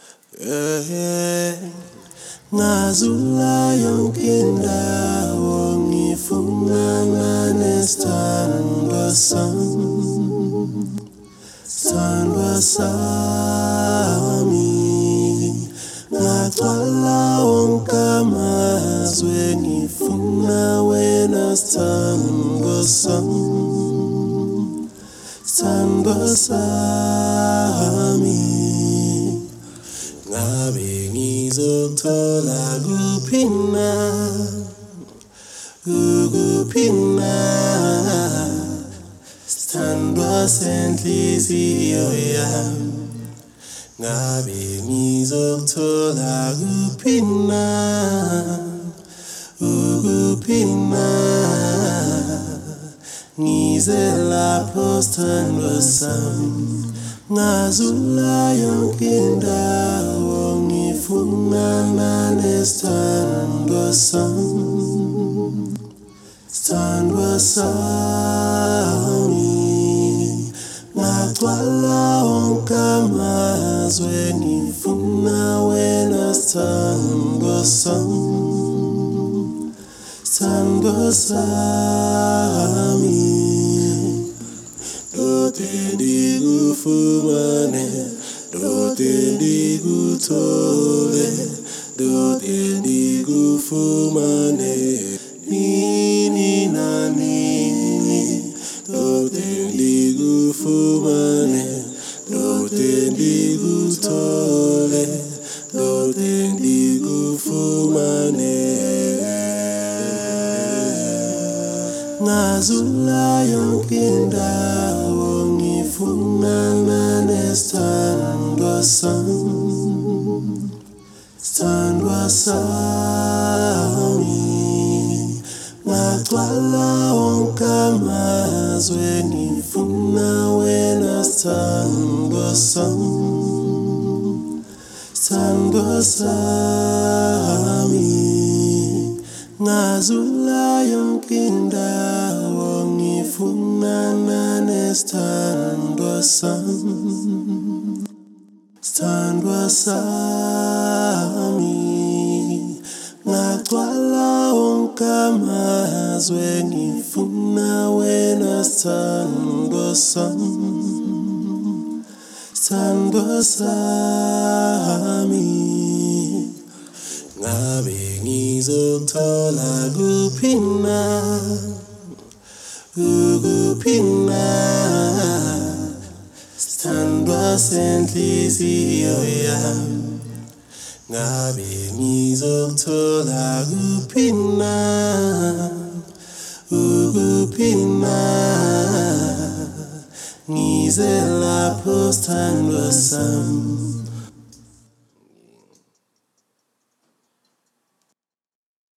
Ngazula yonke indawo ngifuna nesithandwa sami ngagcwala wonke amazwe ngifuna wena sithandwa sami ngabe ngizothola kuphi na sithandwa senhliziyo yami ngabe ngizothola kuphi na ngize lapho sithandwa sami ngazula yonke indawo ngifuna nesithandwa sami ngagcwala wonke amazwe ngifuna wena sithandwa sami dote ndigufumane dote ndigutole dote ndigufumane nini na nini dote ndigufumane dote ndigutole dote ndigufumane ngazula yonke indawo ngifuna nesithandwa sami ngagcwala wonke amazwe ngifuna wena sithandwa sami ngazula yonke indawo ngifuna nesithandwa sami ngagcwala wonke amazwe ngifuna wena sithandwa sami ngabe ngizothola kuphi na sithandwa senhliziyo yami ngabe ngizothola kuphi na ngize lapho sithandwa sami